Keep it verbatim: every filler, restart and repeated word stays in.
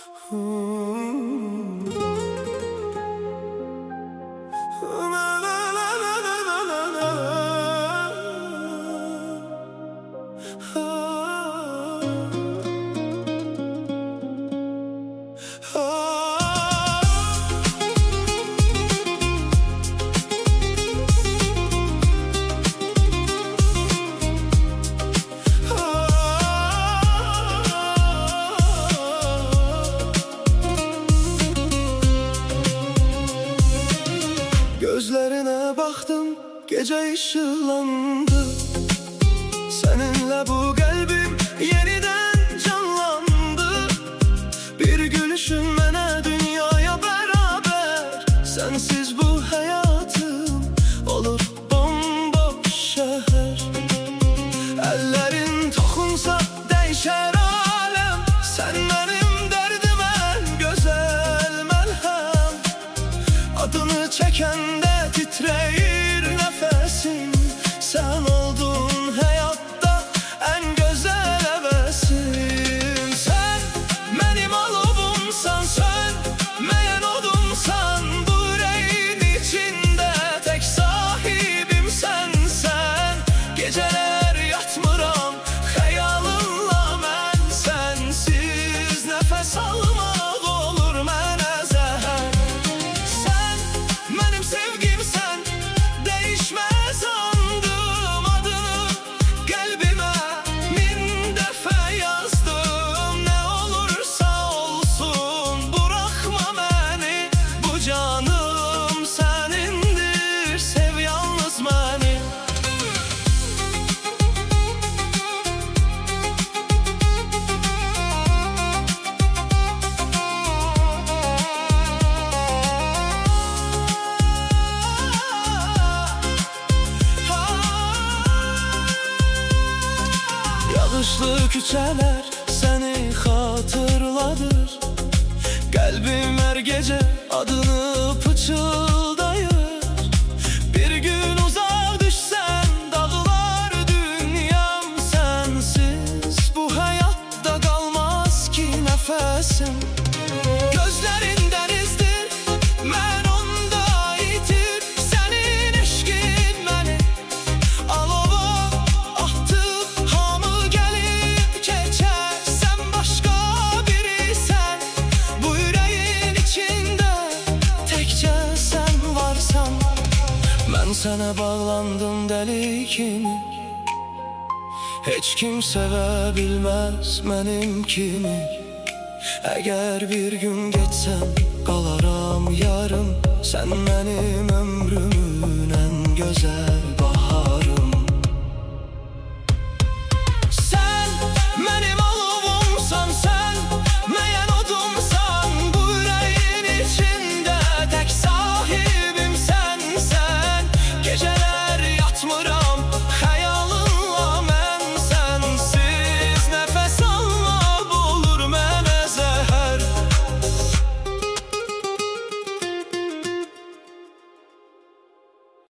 Gözlerine baktım, gece ışıklandı. Seninle bu kalbim yeniden canlandı. Bir gülüşün mene dünyaya beraber. Sensiz bu hayatım olur bomboş şehir. Ellerin tokunsa değişer alem. Sen benim derdime güzel melhem. Adını çekende titreyir nefesim. Sen oldun hayatta en güzel hevesim. Sen benim alubumsan, sönmeyen odumsan. Bu yüreğin içinde tek sahibim sensen. Geceler yatmıram hayalınla ben. Sensiz nefes almak olur mənə zəhər. Sen benim sevgimsen, değişmez andım adını. Kalbime min defa yazdım. Ne olursa olsun bırakma beni. Bu canım senindir, sev yalnız beni. Yağışlı küçeler seni hatırladır. Kalbim her gece adını pıçıldayır. Bir gün uzak düşsen dağlar dünyam. Sensiz bu hayatta kalmaz ki nefesim. Gözlerin denizdir, ben onda itir. Senin eşkin beni alova atıp hamı gelip geçer. Sen başka birisen, bu yüreğin içinde tekçe sen varsan. Ben sana bağlandım deli kimi. Hiç kim sevebilmez benim kimi. Eğer bir gün geçsem kalaram yarım. Sen benim ömrümün en güzel